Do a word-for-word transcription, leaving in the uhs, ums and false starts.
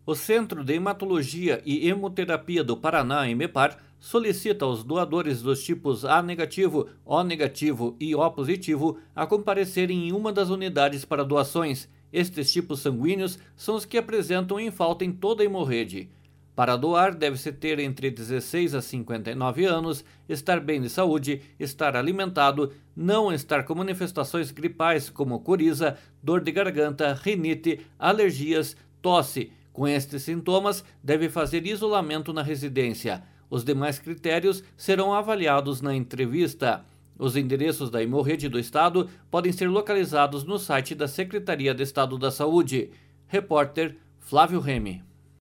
O Centro de Hematologia e Hemoterapia do Paraná, EMEPAR, solicita aos doadores dos tipos A negativo, O negativo e O positivo a comparecerem em uma das unidades para doações. Estes tipos sanguíneos são os que apresentam em falta em toda a hemorrede. Para doar, deve-se ter entre dezesseis a cinquenta e nove anos, estar bem de saúde, estar alimentado, não estar com manifestações gripais como coriza, dor de garganta, rinite, alergias, tosse. Com estes sintomas, deve fazer isolamento na residência. Os demais critérios serão avaliados na entrevista. Os endereços da hemorrede do Estado podem ser localizados no site da Secretaria de Estado da Saúde. Repórter Flávio Remy.